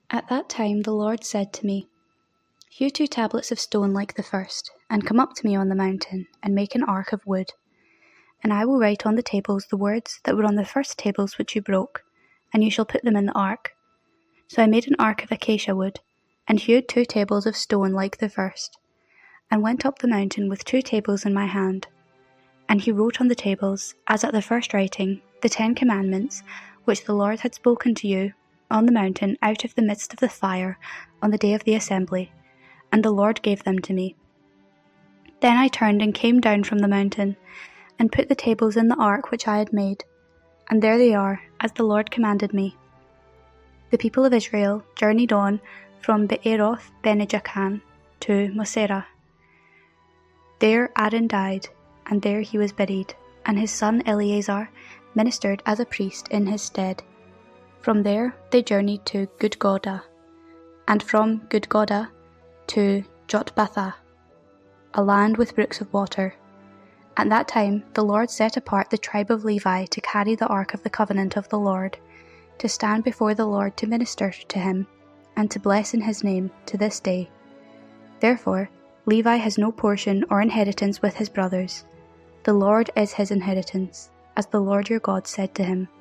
At that time the Lord said to me, Hew 2 tablets of stone like the first, and come up to me on the mountain, and make an ark of wood. And I will write on the tables the words that were on the first tables which you broke, and you shall put them in the ark. So I made an ark of acacia wood, and hewed 2 tables of stone like the first, and went up the mountain with 2 tables in my hand. And he wrote on the tables, as at the first writing, the 10 commandments, which the Lord had spoken to you on the mountain out of the midst of the fire on the day of the assembly, and the Lord gave them to me. Then I turned and came down from the mountain, and put the tables in the ark which I had made, and there they are, as the Lord commanded me. The people of Israel journeyed on from Beeroth Bene-Jaakan to Moserah. There Aaron died, and there he was buried, and his son Eleazar ministered as a priest in his stead. From there they journeyed to Gudgodah, and from Gudgodah to Jotbathah, a land with brooks of water. At that time the Lord set apart the tribe of Levi to carry the ark of the covenant of the Lord, to stand before the Lord to minister to him, and to bless in his name to this day. Therefore Levi has no portion or inheritance with his brothers. The Lord is his inheritance, as the Lord your God said to him.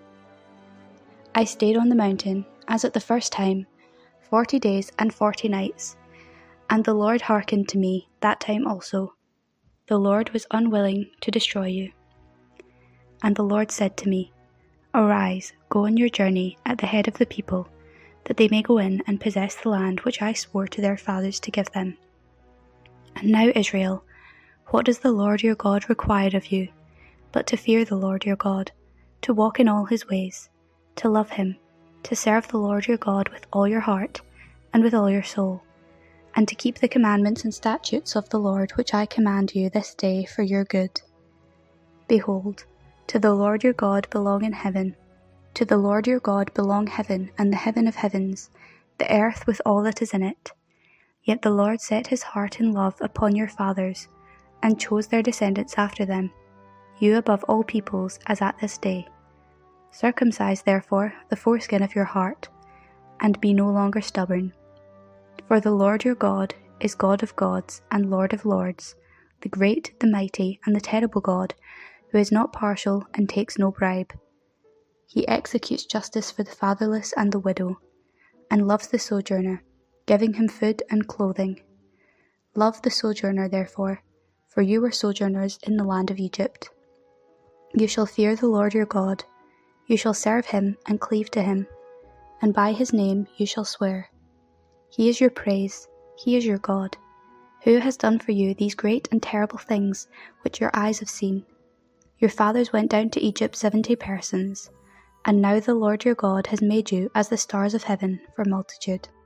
I stayed on the mountain, as at the first time, 40 days and 40 nights, and the Lord hearkened to me that time also. The Lord was unwilling to destroy you. And the Lord said to me, Arise, go on your journey at the head of the people, that they may go in and possess the land which I swore to their fathers to give them. And now, Israel, what does the Lord your God require of you, but to fear the Lord your God, to walk in all his ways, to love him, to serve the Lord your God with all your heart and with all your soul, and to keep the commandments and statutes of the Lord which I command you this day for your good. Behold, to the Lord your God belong in heaven, to the Lord your God belong heaven and the heaven of heavens, the earth with all that is in it. Yet the Lord set his heart in love upon your fathers, and chose their descendants after them, you above all peoples as at this day. Circumcise therefore the foreskin of your heart, and be no longer stubborn. For the Lord your God is God of gods and Lord of lords, the great, the mighty, and the terrible God, who is not partial and takes no bribe. He executes justice for the fatherless and the widow, and loves the sojourner, giving him food and clothing. Love the sojourner therefore, for you were sojourners in the land of Egypt. You shall fear the Lord your God. You shall serve him and cleave to him, and by his name you shall swear. He is your praise, he is your God, who has done for you these great and terrible things which your eyes have seen. Your fathers went down to Egypt 70 persons, and now the Lord your God has made you as the stars of heaven for multitude.